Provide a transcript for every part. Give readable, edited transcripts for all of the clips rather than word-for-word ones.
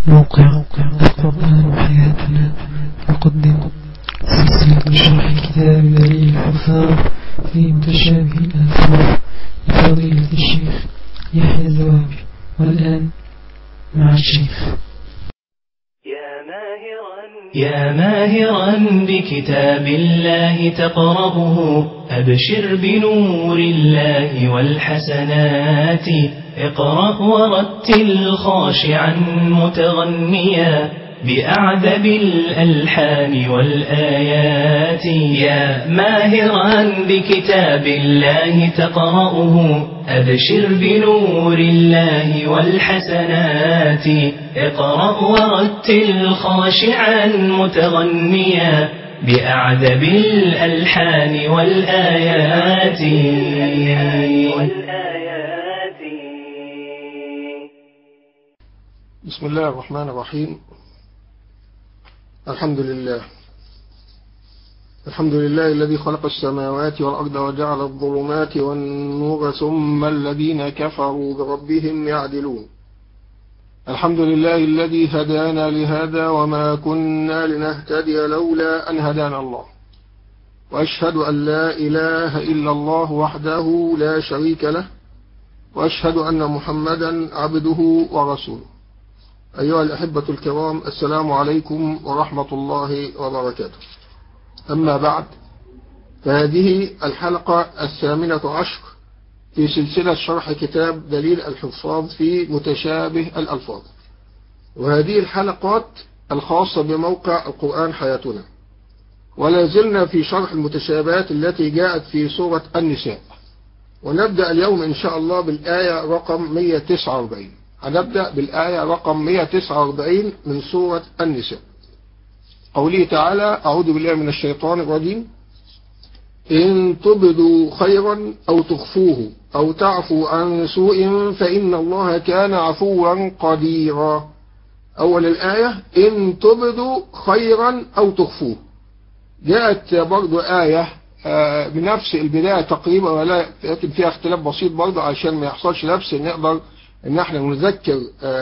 موقع القرآن حياتنا يقدم سلسلة شرح كتاب دليل الحفاظ في متشابه الألفاظ لفضيلة الشيخ يحيى الزوابي. والآن مع الشيخ. يا ماهرا بكتاب الله تقرأه أبشر بنور الله والحسنات. اقرأ ورتل خاشعا متغنيا بأعذب الألحان والآيات. يا ماهرا بكتاب الله تقرأه أبشر بنور الله والحسنات. اقرأ ورتل خاشعا متغنيا بأعذب الألحان والآيات. بسم الله الرحمن الرحيم. الحمد لله الذي خلق السماوات والأرض وجعل الظلمات والنور ثم الذين كفروا بربهم يعدلون. الحمد لله الذي هدانا لهذا وما كنا لنهتدي لولا أن هدانا الله، وأشهد أن لا إله إلا الله وحده لا شريك له، وأشهد أن محمدا عبده ورسوله. أيها الأحبة الكرام، السلام عليكم ورحمة الله وبركاته. أما بعد، فهذه الحلقة 18 في سلسلة شرح كتاب دليل الحفاظ في متشابه الألفاظ، وهذه الحلقات الخاصة بموقع القرآن حياتنا، ولا زلنا في شرح المتشابهات التي جاءت في سورة النساء، ونبدأ اليوم إن شاء الله بالآية رقم 149. هنبدأ بالآية رقم 149 من سورة النساء. قوله تعالى: أعوذ بالله من الشيطان الرجيم: إن تبدوا خيرا أو تخفوه أو تعفوا عن سوء فإن الله كان عفوا قديرا. أول الآية: إن تبدوا خيرا أو تخفوه. جاءت برضو آية بنفس البداية تقريبا، ولكن فيها اختلاف بسيط برضو عشان ما يحصلش لبس، نقدر ان احنا نذكر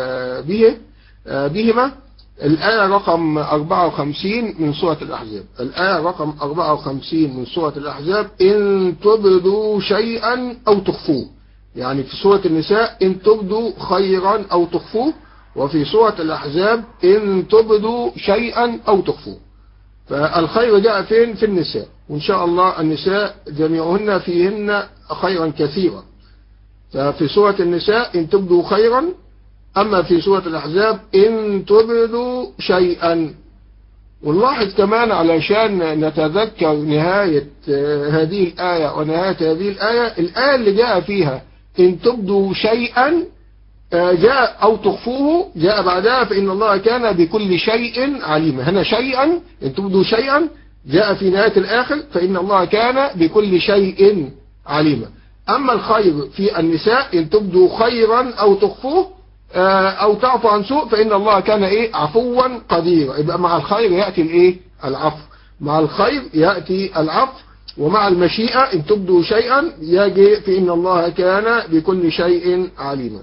بهما. الآية رقم 54 من سورة الأحزاب. الآية رقم 54 من سورة الأحزاب: إن تبدوا شيئا أو تخفوه. يعني في سورة النساء إن تبدوا خيرا أو تخفوه، وفي سورة الأحزاب إن تبدوا شيئا أو تخفوه. فالخير جاء فين؟ في النساء، وإن شاء الله النساء جميعهن فيهن خيرا كثيرا. ففي سورة النساء إن تبدوا خيرا، أما في سورة الأحزاب إن تبدوا شيئا. ونلاحظ كمان علشان نتذكر نهاية هذه الآية ونهاية هذه الآية اللي جاء فيها إن تبدوا شيئا جاء أو تخفوه، جاء بعدها فإن الله كان بكل شيء عليما. هنا شيئا، إن تبدوا شيئا، جاء في نهاية الآخر فإن الله كان بكل شيء عليما. أما الخير في النساء إن تبدوا خيرا أو تخفوه أو تعفوا عن سوء فإن الله كان عفوا قديرا. يبقى مع الخير يأتي العفو، مع الخير يأتي العفو، ومع المشيئة إن تبدوا شيئا يجي فإن الله كان بكل شيء عليما.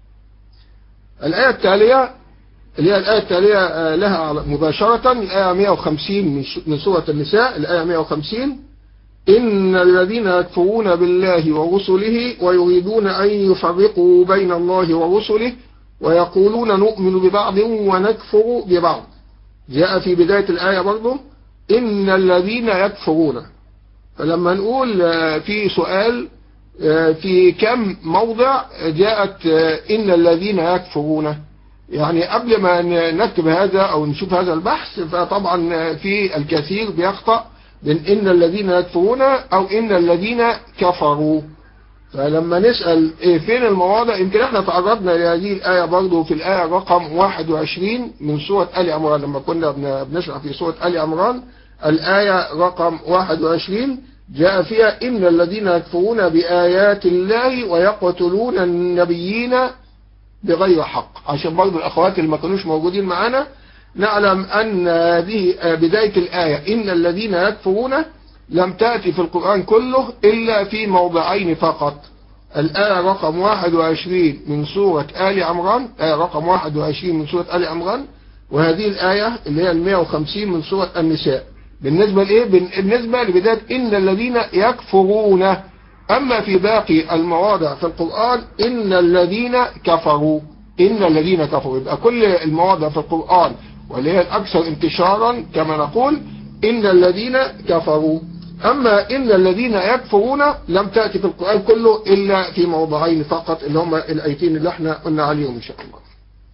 الآية التالية اللي هي الآية التالية لها مباشرة، الآية 150 من سورة النساء. الآية 150: إن الذين يكفرون بالله ورسله ويريدون أن يفرقوا بين الله ورسله ويقولون نؤمن ببعض ونكفر ببعض. جاء في بداية الآية برضو إن الذين يكفرون. فلما نقول في سؤال في كم موضع جاءت إن الذين يكفرون، يعني قبل ما نكتب هذا أو نشوف هذا البحث، فطبعا في الكثير بيخطأ بين إن الذين يكفرون أو إن الذين كفروا. فلما نسأل فين المواضع، يمكن احنا تعرضنا لهذه الآية برضو في الآية رقم 21 من سورة آل عمران، لما كنا بنشرح في سورة آل عمران. الآية رقم 21 جاء فيها إن الذين يكفرون بآيات الله ويقتلون النبيين بغير حق. عشان برضو الأخوات اللي ما كانوش موجودين معانا نعلم أن هذه بداية الآية إن الذين يكفرون لم تأتي في القرآن كله إلا في موضعين فقط. الآية رقم 21 من سورة آل عمران، آية رقم 21 من سورة آل عمران، وهذه الآية اللي هي 150 من سورة النساء. بالنسبة لإيه؟ بالنسبة لبداية إن الذين يكفرون. أما في باقي المواضع في القرآن إن الذين كفروا، إن الذين كفروا، يبقى كل المواضع في القرآن واللي هي الأكثر انتشارا كما نقول إن الذين كفروا. أما إن الذين يكفرون لم تأتي في القرآن كله إلا في موضعين فقط، اللي هم الآيتين اللي احنا قلنا عليهم إن شاء الله.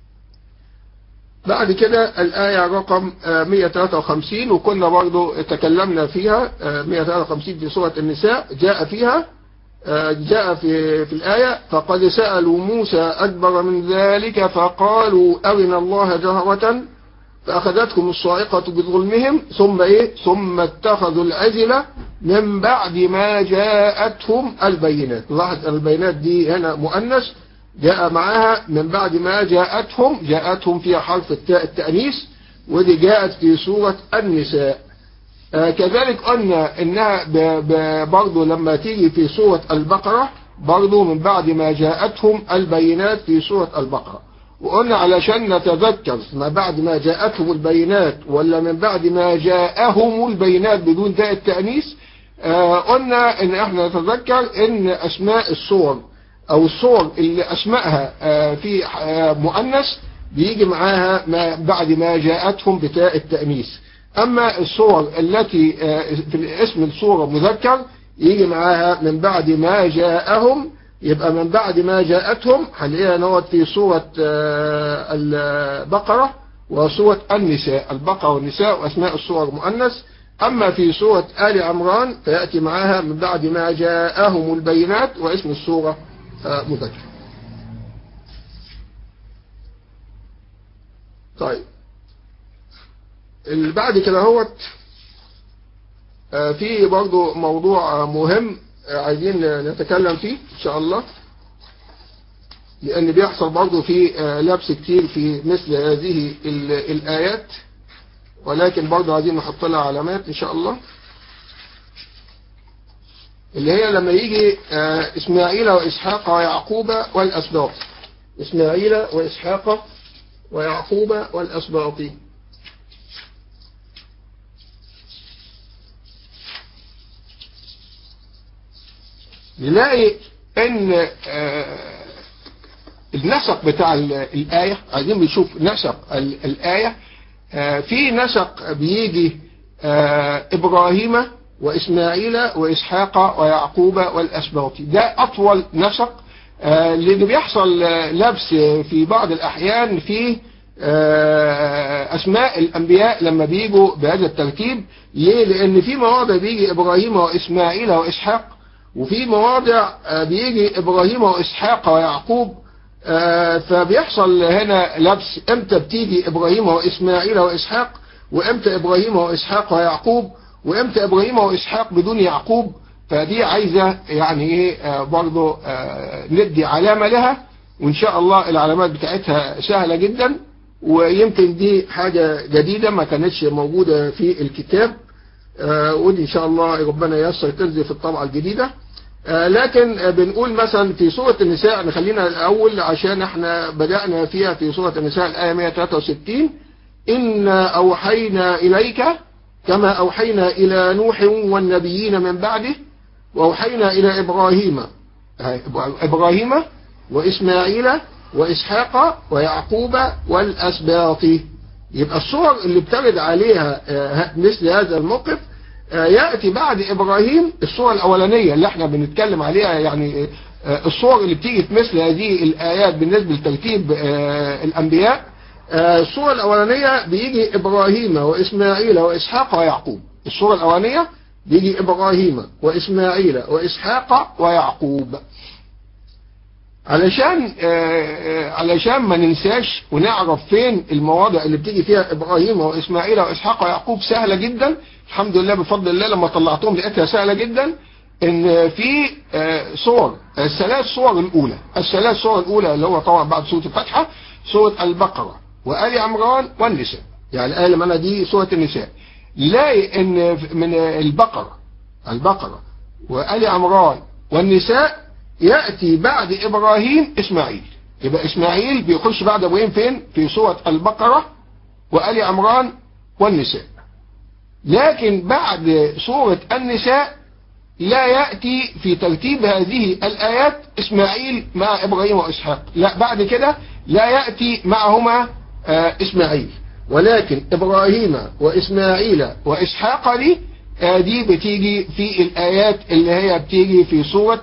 بعد كده الآية رقم 153، وكنا برضو تكلمنا فيها. 153 في سورة النساء جاء فيها، جاء في الآية فقد سألوا موسى أكبر من ذلك فقالوا أرنا الله جهرة فأخذتهم الصاعقة بظلمهم ثم اتخذوا العجل من بعد ما جاءتهم البينات. لاحظ البينات دي هنا مؤنث جاء معاها من بعد ما جاءتهم فيها حرف التاء التأنيث، ودي جاءت في سورة النساء. كذلك قلنا انها برضو لما تيجي في سورة البقرة برضو من بعد ما جاءتهم البينات في سورة البقرة. وقلنا علشان نتذكر ما بعد ما جاءتهم البينات ولا من بعد ما جاءهم البينات بدون تاء التأنيث، قلنا ان احنا نتذكر ان اسماء الصور او الصور اللي اسمائها في مؤنث بيجي معاها ما بعد ما جاءتهم بتاء التأنيث. اما الصور التي في اسم الصورة مذكر يجي معاها من بعد ما جاءهم، يبقى من بعد ما جاءتهم هنلاقيها نوت في سورة البقرة وسورة النساء. البقرة والنساء واسماء الصور مؤنث. اما في سورة آل عمران فيأتي معاها من بعد ما جاءهم البينات واسم السورة مذكر. طيب بعد كده هوت في برضو موضوع مهم عايزين نتكلم فيه ان شاء الله، لان بيحصل برضو في لبس كتير في مثل هذه الآيات، ولكن برضو عايزين نحط لها علامات ان شاء الله. اللي هي لما يجي إسماعيل وإسحاق ويعقوب والأسباط، إسماعيل وإسحاق ويعقوب والأسباط، نلاقي ان النسق بتاع الآية، عايزين نشوف نسق الآية. في نسق بيجي إبراهيم وإسماعيل وإسحاق ويعقوب والأسباط، ده أطول نسق، لأن بيحصل لبس في بعض الأحيان في أسماء الأنبياء لما بيجوا بهذا الترتيب. ليه؟ لأن في مواضع بيجي إبراهيم وإسماعيل وإسحاق، وفي مواضع بيجي إبراهيم وإسحاق ويعقوب، فبيحصل هنا لبس، امتى بتيجي إبراهيم وإسماعيل وإسحاق، وامتى إبراهيم وإسحاق ويعقوب، وامتى إبراهيم وإسحاق بدون يعقوب. فدي عايزة يعني ايه برضو ندي علامة لها، وإن شاء الله العلامات بتاعتها سهلة جدا، ويمكن دي حاجة جديدة ما كانتش موجودة في الكتاب، ودي إن شاء الله ربنا ييسر تنزل في الطبعة الجديدة. لكن بنقول مثلا في سورة النساء، نخلينا الأول عشان احنا بدأنا فيها في سورة النساء الآية 163: إنا أوحينا إليك كما أوحينا إلى نوح والنبيين من بعده وأوحينا إلى إبراهيم وإسماعيل وإسحاق ويعقوب والأسباط. يبقى الصور اللي بترد عليها مثل هذا الموقف يأتي بعد إبراهيم الصورة الأولانية اللي احنا بنتكلم عليها، يعني الصور اللي بتيجي في مثل هذه الآيات بالنسبة لترتيب الأنبياء. الصورة الأولانية بيجي إبراهيم وإسماعيل وإسحاق ويعقوب. الصورة الأولانية بيجي إبراهيم وإسماعيل وإسحاق ويعقوب، علشان ما ننساش ونعرف فين المواضع اللي بتيجي فيها إبراهيم وإسماعيل وإسحاق ويعقوب. سهلة جدا الحمد لله بفضل الله، لما طلعتهم لقيتها سهلة جدا. ان في صور الثلاث صور الأولى اللي هو طبعا بعد سورة الفاتحة سورة البقرة وآل عمران والنساء، يعني الآية اللي معنا دي سورة النساء. نلاقي ان من البقرة وآل عمران والنساء يأتي بعد إبراهيم إسماعيل. يبقى إسماعيل بيخش بعد إبراهيم فين؟ في سورة البقرة وآل عمران والنساء. لكن بعد سورة النساء لا يأتي في ترتيب هذه الآيات إسماعيل مع إبراهيم وإسحاق، لا، بعد كده لا يأتي معهما إسماعيل، ولكن إبراهيم وإسماعيل وإسحاق دي بتيجي في الآيات اللي هي بتيجي في سورة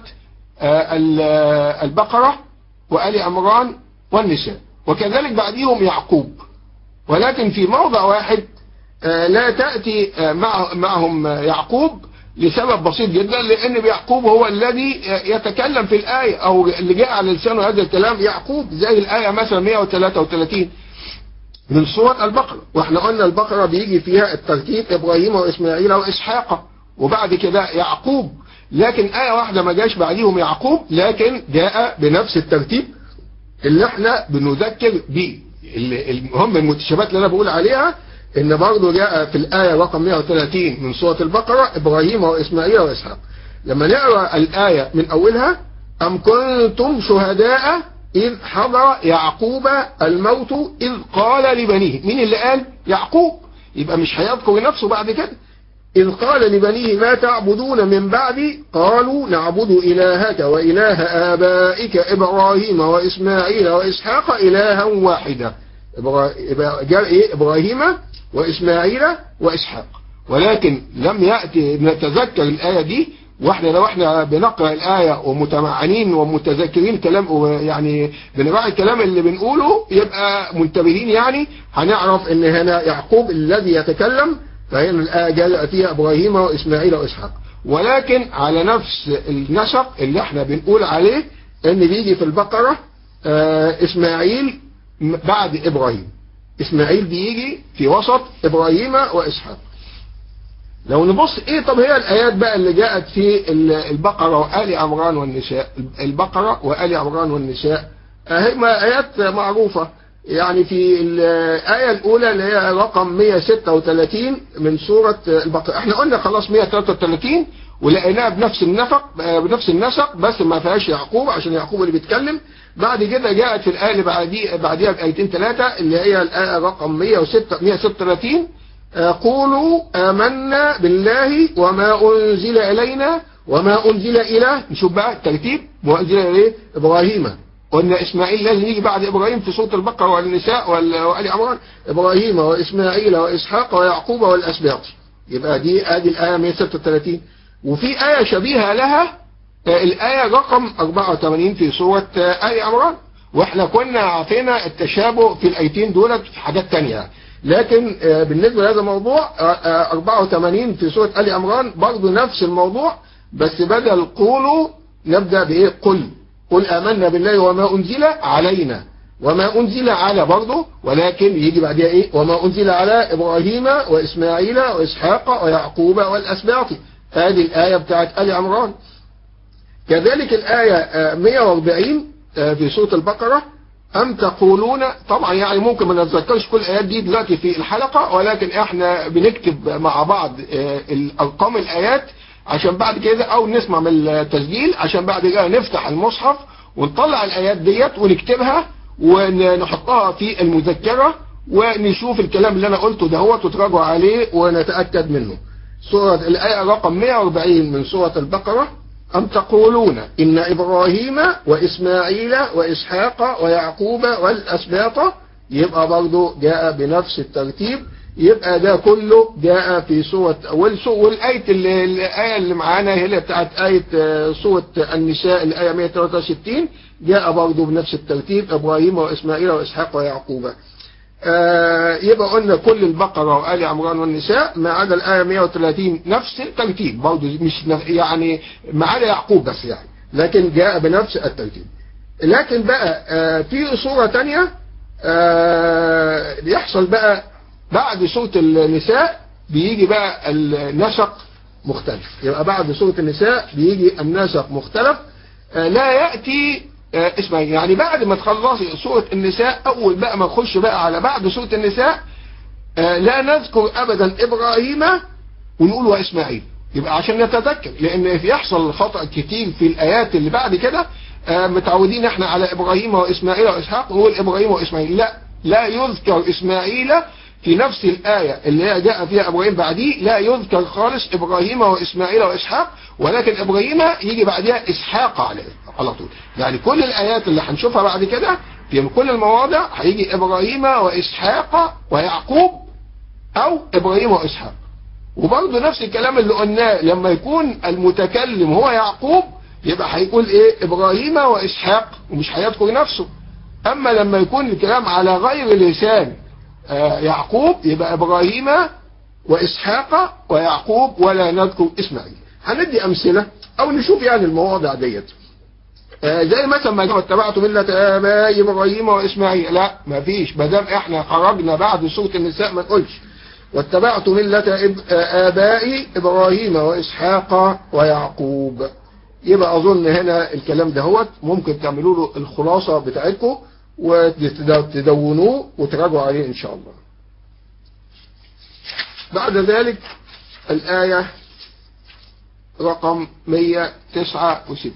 البقرة وآل عمران والنساء، وكذلك بعدهم يعقوب، ولكن في موضع واحد لا تأتي معهم يعقوب لسبب بسيط جدا، لأن يعقوب هو الذي يتكلم في الآية، أو اللي جاء على لسانه هذا الكلام يعقوب، زي الآية مثلا 133 من سورة البقرة. واحنا قلنا البقرة بيجي فيها الترتيب إبراهيم وإسماعيل وإسحاق وبعد كده يعقوب، لكن آية واحدة ما جاش بعديهم يعقوب، لكن جاء بنفس الترتيب اللي احنا بنذكر به. المهم المتشابهات اللي انا بقول عليها ان برضه جاء في الآية رقم 130 من سورة البقرة إبراهيم وإسماعيل وإسحاق. لما نقرأ الآية من أولها: أم كنتم شهداء إذ حضر يعقوب الموت إذ قال لبنيه. مين اللي قال؟ يعقوب، يبقى مش هيذكر نفسه بعد كده. إذ قال لبنيه ما تعبدون من بعدي قالوا نعبد إلهك وإله آبائك إبراهيم وإسماعيل وإسحاق إلها واحدا. إبراهيم وإسماعيل وإسحاق، ولكن لم يأتي نتذكر الآية دي. واحنا لو احنا بنقرأ الآية ومتمعنين ومتذكرين كلام، يعني بنراعي الكلام اللي بنقوله، يبقى منتبهين، يعني هنعرف ان هنا يعقوب الذي يتكلم، فهنا الآية جاء فيها إبراهيم وإسماعيل وإسحاق. ولكن على نفس النسق اللي احنا بنقول عليه ان بيجي في البقرة إسماعيل بعد إبراهيم، إسماعيل بيجي في وسط إبراهيم وإسحاق. لو نبص طب هي الآيات بقى اللي جاءت في البقرة وآل عمران والنساء. البقرة وآل عمران والنساء هما آيات معروفة، يعني في الآية الأولى اللي هي رقم 136 من سورة البقرة، احنا قلنا خلاص 133 ولقيناها بنفس النسق، بس ما فيهاش يعقوب عشان يعقوب اللي بيتكلم. بعد كده جاءت في الآية اللي بعديها بآيتين ثلاثة اللي هي الآية رقم 136: قولوا آمنا بالله وما أنزل إلينا وما أنزل إلى، نشوف بقى الترتيب، وأنزل إليه إبراهيم. قلنا إسماعيل لازم يجي بعد إبراهيم في سورة البقرة والنساء وآل عمران، إبراهيم وإسماعيل وإسحاق ويعقوب والأسباط. يبقى دي الآية 136. وفي آية شبيهة لها الآية رقم 84 في سورة آل عمران، واحنا كنا عارفين التشابه في الآيتين دولت في حاجات تانية، لكن بالنسبة لهذا الموضوع 84 في سورة آل عمران برضو نفس الموضوع، بس بدل قولوا نبدأ بإيه؟ قل آمنا بالله وما أنزل علينا وما أنزل على برضو، ولكن يجي بعدها إيه؟ وما أنزل على إبراهيم وإسماعيل وإسحاق ويعقوب والأسباط. هذه الآية بتاعت آل عمران. كذلك الآية 140 في سورة البقرة: أم تقولون، طبعا يعني ممكن ما نتذكرش كل الآيات دي دلوقتي في الحلقة، ولكن احنا بنكتب مع بعض الأرقام الآيات عشان بعد كده، أو نسمع من التسجيل عشان بعد كده نفتح المصحف ونطلع الآيات ديت ونكتبها ونحطها في المذكرة ونشوف الكلام اللي أنا قلته دهوت وتراجعوا عليه ونتأكد منه. سورة الآية رقم 140 من سورة البقرة: أم تقولون إن إبراهيم وإسماعيل وإسحاق ويعقوب والأسباط. يبقى برضو جاء بنفس الترتيب، يبقى ده كله جاء في سورة. والآية اللي معانا هي بتاعت آية سورة النساء الآية 163 جاء برضو بنفس الترتيب: إبراهيم وإسماعيل وإسحاق ويعقوب. يبقى قلنا كل البقرة وآل عمران والنساء ما عدا الآية 130 نفس الترتيب برضو، مش يعني ما عدا يعقوب بس يعني، لكن جاء بنفس الترتيب. لكن بقى في صورة تانية يحصل بقى بعد سورة النساء، بيجي بقى النسق مختلف. يبقى بعد سورة النساء بيجي النسق مختلف، لا يأتي اسمعي، يعني بعد ما تخلصي سورة النساء، أول بقى ما نخش بقى على بعد سورة النساء لا نذكر أبدا إبراهيم ونقول وإسماعيل. يبقى عشان نتذكر، لان يحصل خطأ كتير في الايات اللي بعد كده. متعودين احنا على ابراهيم واسماعيل واسحاق، نقول ابراهيم واسماعيل، لا يذكر اسماعيل في نفس الآية اللي هي جاء فيها ابراهيم بعديه، لا يذكر خالص ابراهيم واسماعيل واسحاق، ولكن ابراهيم يجي بعدها اسحاق على طول. يعني كل الايات اللي هنشوفها بعد كده في كل المواضع هيجي ابراهيم واسحاق ويعقوب او ابراهيم واسحاق. وبرضه نفس الكلام اللي قلناه، لما يكون المتكلم هو يعقوب يبقى هيقول ايه؟ ابراهيم واسحاق، ومش هيذكر نفسه. اما لما يكون الكلام على غير لسان يعقوب يبقى ابراهيم واسحاق ويعقوب ولا نذكر اسماعيل. هندي امثله او نشوف يعني المواضع ديت. زي مثلا ما اتبعت ملة آباء إبراهيم وإسماعيل، لا ما فيش، ما دام احنا خرجنا بعد سورة النساء ما نقولش واتبعت ملة آباء إبراهيم وإسحاق ويعقوب. يبقى أظن هنا الكلام دهوت ممكن تعملوا له الخلاصة بتاعتكم وتدونوه وتراجعوا عليه إن شاء الله. بعد ذلك الآية رقم 169.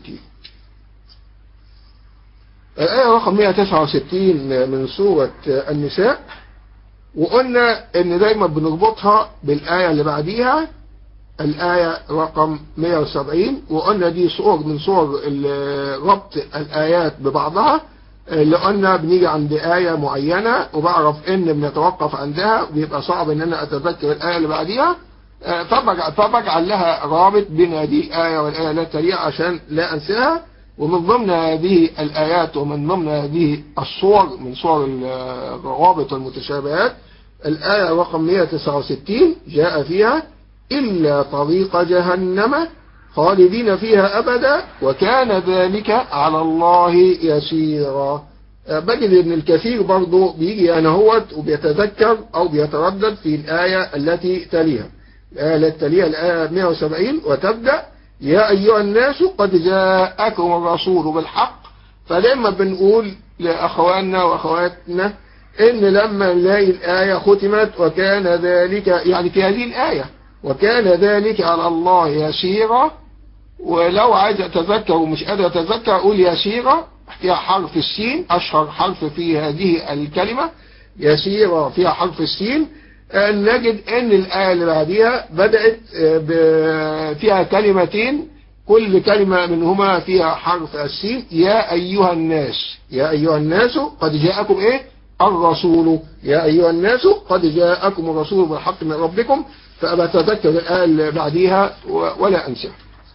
الآية رقم 169 من سورة النساء، وقلنا ان دايما بنربطها بالآية اللي بعديها الآية رقم 170، وقلنا دي صور من صور ربط الآيات ببعضها، اللي قلنا بنيجي عند آية معينة وبعرف ان بنتوقف عندها وبيبقى صعب ان انا اتذكر الآية اللي بعديها، فبجعل لها رابط بين هذه الآية والآية التي تليها عشان لا انساها. ومن ضمن هذه الآيات ومن ضمن هذه الصور من صور الروابط والمتشابهات الآية رقم 169 جاء فيها إلا طريق جهنم خالدين فيها أبدا وكان ذلك على الله يسيرا. بجد ان الكثير برضو بيجي ينهوت وبيتذكر او بيتردد في الآية التي تليها. الآية التي تليها الآية 170 وتبدأ يا أيها الناس قد جاءكم الرسول بالحق. فلما بنقول لأخواننا وأخواتنا إن لما نلاقي الآية ختمت وكان ذلك، يعني في هذه الآية وكان ذلك على الله يسيرا، ولو عايز أتذكر ومش قادر أتذكر أقول يسيرا فيها حرف السين، أشهر حرف في هذه الكلمة يسيرا فيها حرف السين. نجد ان الآية اللي بعديها بدأت فيها كلمتين كل كلمة منهما فيها حرف السين. يا أيها الناس، يا أيها الناس قد جاءكم ايه؟ الرسول. يا أيها الناس قد جاءكم الرسول بالحق من ربكم. فأبى أتذكر الآية اللي بعديها ولا أنسى.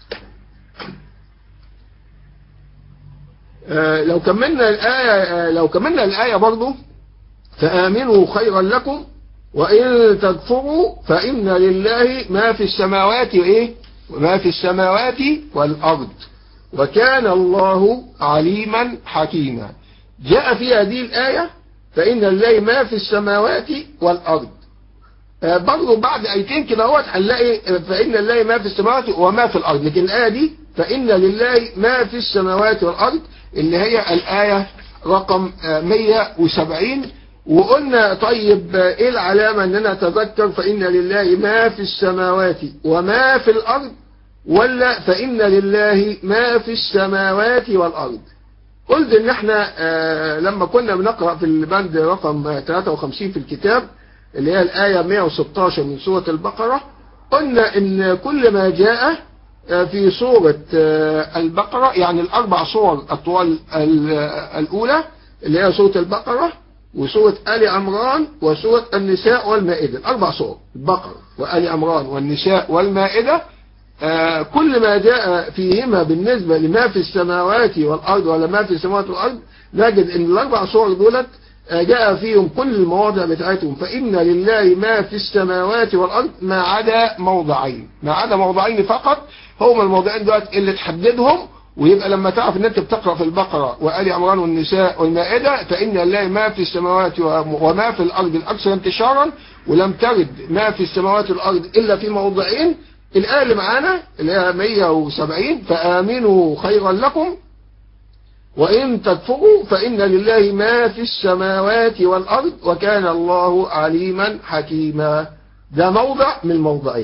لو كملنا الآية برضو فآمنوا خيرا لكم وإن تكفروا فإن لله ما في السماوات وإيه؟ وما في السماوات والأرض وكان الله عليما حكيما. جاء في هذه الآية فإن لله ما في السماوات والأرض. برضو بعد آيتين كده هو هنلاقي فإن لله ما في السماوات وما في الأرض، لكن الآية دي فإن لله ما في السماوات والأرض اللي هي الآية رقم 170. وقلنا طيب ايه العلامة ان انا اتذكر فإن لله ما في السماوات وما في الأرض ولا فإن لله ما في السماوات والأرض؟ قلت ان احنا لما كنا بنقرأ في البند رقم 53 في الكتاب اللي هي الآية 116 من سورة البقرة، قلنا ان كل ما جاء في سورة البقرة يعني الأربع صور الطوال الأولى اللي هي سورة البقرة وسورة آل عمران وسورة النساء والمائدة، الأربع صور البقرة وآل عمران والنساء والمائدة، كل ما جاء فيهما بالنسبة لما في السماوات والأرض ولا ما في السماوات والأرض نجد ان الأربع صور دولت جاء فيهم كل المواضع بتاعتهم فإن لله ما في السماوات والأرض ما عدا موضعين فقط. هما الموضعين دولت اللي تحددهم، ويبقى لما تعرف ان انت بتقرأ في البقرة وآل عمران والنساء والمائدة فإن لله ما في السماوات وما في الأرض الأكثر انتشارا، ولم ترد ما في السماوات والأرض إلا في موضعين. الآية اللي معانا اللي هي 170 فآمنوا خيرا لكم وإن تكفروا فإن لله ما في السماوات والأرض وكان الله عليما حكيما. ده موضع من الموضعين.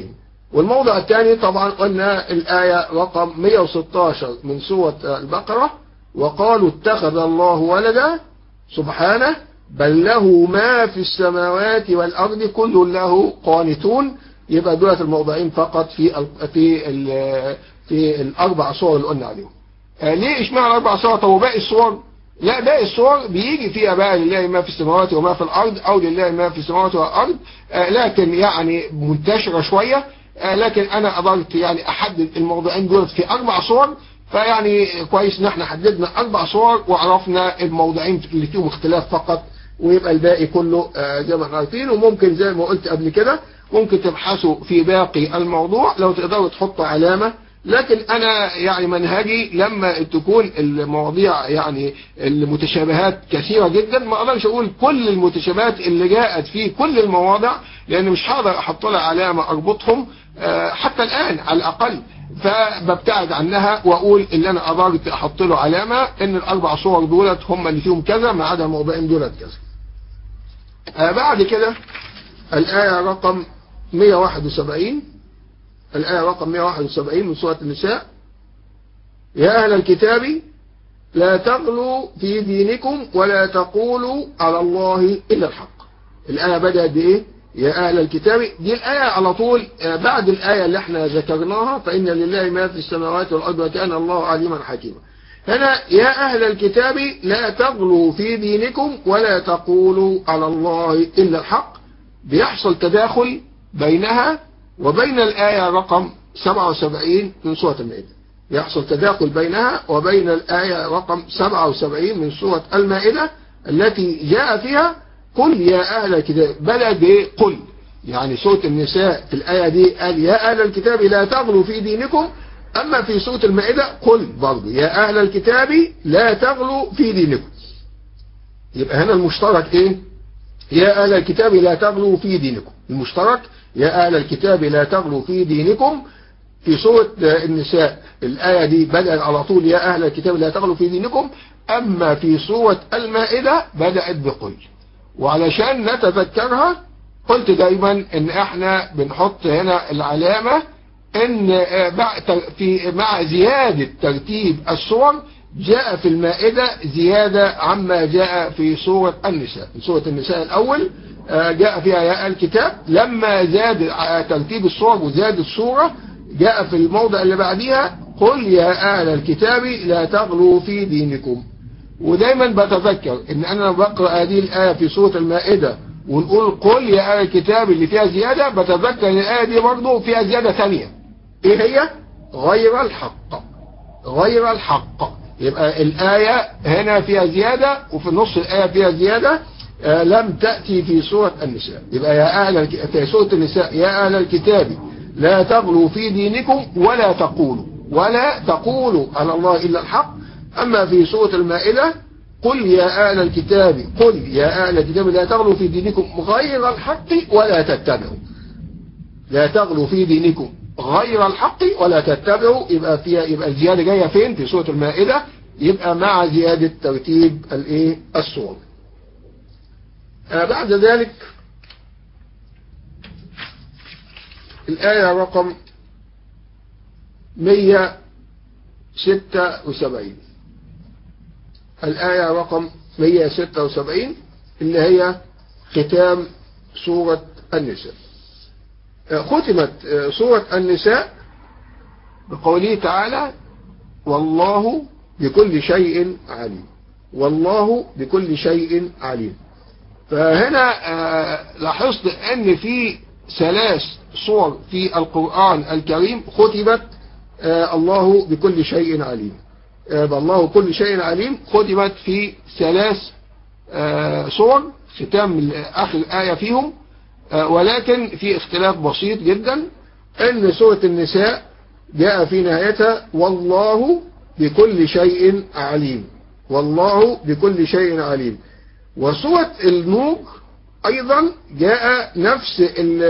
والموضع الثاني طبعا قلنا الآية رقم 116 من سورة البقرة، وقالوا اتخذ الله ولدا سبحانه بل له ما في السماوات والأرض كل له قانتون. يبقى دولة الموضعين فقط في الأربع صور اللي قلنا عليهم. ليه اشمعنى أربع صور؟ طب وباقي الصور؟ لا، باقي الصور بيجي فيها بقى لله ما في السماوات وما في الأرض، أو لله ما في السماوات والأرض، لكن يعني منتشرة شوية. لكن أنا قدرت يعني أحدد الموضوعين دول في أربع صور، فيعني كويس إن احنا حددنا أربع صور وعرفنا الموضوعين اللي فيهم اختلاف فقط، ويبقى الباقي كله زي ما احنا عارفين. وممكن زي ما قلت قبل كده ممكن تبحثوا في باقي الموضوع لو تقدروا تحطوا علامة، لكن أنا يعني منهجي لما تكون المواضيع يعني المتشابهات كثيرة جدا ما أقدرش أقول كل المتشابهات اللي جاءت في كل المواضع، لأن مش هقدر أحط لها علامة أربطهم حتى الآن على الأقل، فببتعد عنها وأقول اللي أنا قدرت أحط له علامة إن الأربع صور دولت هم اللي فيهم كذا ما عدا الموضوعين دولت كذا. بعد كده الآية رقم 171، الآية رقم 171 من سورة النساء: يا أهل الكتاب لا تغلوا في دينكم ولا تقولوا على الله إلا الحق. الآية بدأت بإيه؟ يا أهل الكتاب. دي الآية على طول بعد الآية اللي احنا ذكرناها فإن لله ما في السماوات والأرض وكان الله عليما حكيما. هنا يا أهل الكتاب لا تغلوا في دينكم ولا تقولوا على الله إلا الحق. بيحصل تداخل بينها وبين الآية رقم 77 من سورة المائدة. يحصل تداخل بينها وبين الآية رقم 77 من سورة المائدة التي جاء فيها قل يا أهل الكتاب. بدأ بقل، يعني سورة النساء في الآية دي قال يا أهل الكتاب لا تغلوا في دينكم، أما في سورة المائدة قل برضه يا أهل الكتاب لا تغلوا في دينكم. يبقى هنا المشترك إيه؟ يا أهل الكتاب لا تغلوا في دينكم. المشترك يا أهل الكتاب لا تغلوا في دينكم. في سورة النساء الآية دي بدأت على طول يا أهل الكتاب لا تغلوا في دينكم، أما في سورة المائدة بدأت بقل. وعلشان نتذكرها قلت دايما ان احنا بنحط هنا العلامة ان مع زيادة ترتيب السور جاء في المائدة زيادة عما جاء في سورة النساء. سورة النساء الأول جاء فيها يا أهل الكتاب، لما زاد ترتيب السور وزاد السورة جاء في الموضع اللي بعديها قل يا أهل الكتاب لا تغلوا في دينكم. ودايما بتذكر ان انا بقرأ هذه الآية في سورة المائدة ونقول قل يا أهل الكتاب اللي فيها زيادة، بتذكر ان الآية دي برضه فيها زيادة ثانية. ايه هي؟ غير الحق. غير الحق. يبقى الآية هنا فيها زيادة وفي نص الآية فيها زيادة لم تأتي في سورة النساء. يبقى يا أهل في سورة النساء يا أهل الكتاب لا تغلوا في دينكم ولا تقولوا على الله إلا الحق. أما في سورة المائدة قل يا أهل الكتاب لا تغلوا في دينكم غير الحق ولا تتبعوا. لا تغلوا في دينكم غير الحق ولا تتبعوا. يبقى الزيادة جاية فين؟ في سورة المائدة. يبقى مع زيادة ترتيب السور. بعد ذلك الآية رقم 176. الآية رقم 176 اللي هي ختام سورة النساء. ختمت سورة النساء بقوله تعالى والله بكل شيء عليم. والله بكل شيء عليم. فهنا لاحظت ان في 3 صور في القرآن الكريم ختمت الله بكل شيء عليم. الله كل شيء عليم ختمت في 3 صور، ختام آخر آية فيهم. ولكن في اختلاف بسيط جدا ان سورة النساء جاء في نهايتها والله بكل شيء عليم. والله بكل شيء عليم. وسورة النور ايضا جاء نفس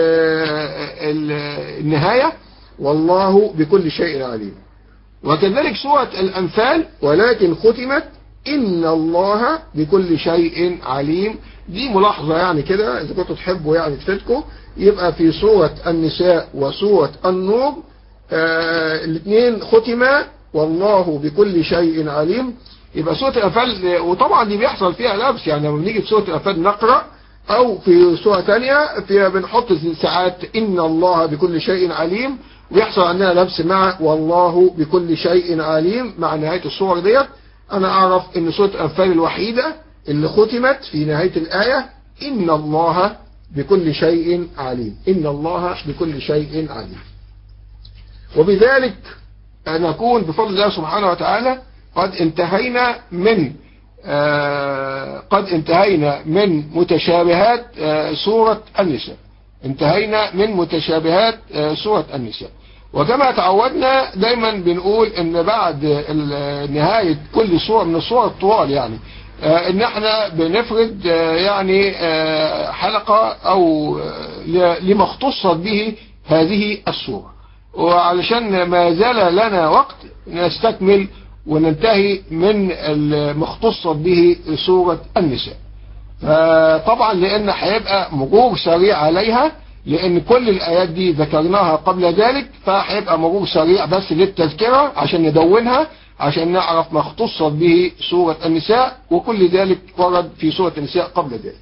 النهاية والله بكل شيء عليم. وكذلك سورة الأنفال ولكن ختمت إن الله بكل شيء عليم. دي ملاحظة يعني كده إذا كنتوا تحبوا يعني تفيدكم. يبقى في سورة النساء وسورة النور الاثنين ختما والله بكل شيء عليم. يبقى سورة الأنفال، وطبعا دي بيحصل فيها لبس، يعني لما بنيجي في سورة الأنفال نقرأ أو في سورة تانية فيها بنحط ساعات إن الله بكل شيء عليم، ويحصل عندنا لبس مع والله بكل شيء عليم مع نهاية الصور ديت. أنا أعرف إن سورة الأنفال الوحيدة اللي ختمت في نهاية الآية إن الله بكل شيء عليم، إن الله بكل شيء عليم. وبذلك نكون بفضل الله سبحانه وتعالى قد انتهينا من متشابهات سورة النساء. انتهينا من متشابهات سورة النساء. وكما تعودنا دايما بنقول ان بعد نهاية كل سورة من السور الطوال يعني ان احنا بنفرد يعني حلقة او لما اختصت به هذه السورة، وعلشان ما زال لنا وقت نستكمل وننتهي من المختصة به سورة النساء. طبعا لان هيبقى مرور سريع عليها، لان كل الايات دي ذكرناها قبل ذلك، فهيبقى مرور سريع بس للتذكرة عشان ندونها عشان نعرف ما اختصت به سورة النساء، وكل ذلك ورد في سورة النساء قبل ذلك.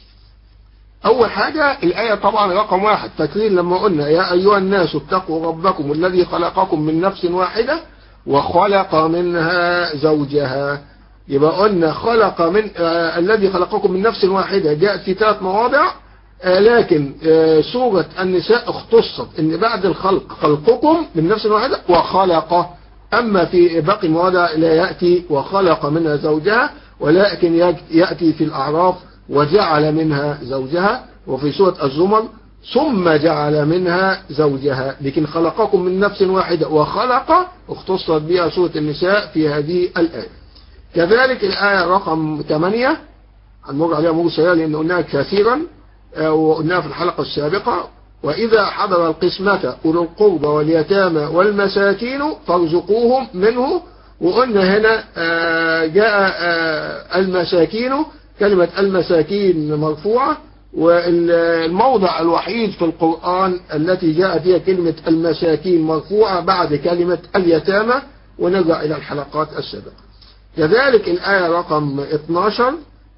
أول حاجة الآية طبعا رقم 1، فاكرين لما قلنا يا أيها الناس اتقوا ربكم الذي خلقكم من نفس واحدة وخلق منها زوجها. يبقى قلنا خلق من الذي خلقكم من نفس واحدة جاءت في 3 مواضع، لكن سورة النساء اختصت ان بعد الخلق خلقكم من نفس واحدة وخلق. أما في باقي المواضع لا يأتي وخلق منها زوجها، ولكن يأتي في الأعراف وجعل منها زوجها، وفي سورة الزمر ثم جعل منها زوجها. لكن خلقكم من نفس واحدة وخلق اختصت بها سورة النساء في هذه الآية. كذلك الآية رقم 8 هنمر عليها مرور سريع لأن قلناها كثيرا وقلناها في الحلقة السابقة، وإذا حضر القسمة أولو القربى واليتامى والمساكين فارزقوهم منه. وقلنا هنا جاء المساكين، كلمة المساكين مرفوعة، والموضع الوحيد في القرآن التي جاء فيها كلمة المساكين مرفوعة بعد كلمة اليتامى، ونرجع إلى الحلقات السابقة. كذلك الآية رقم 12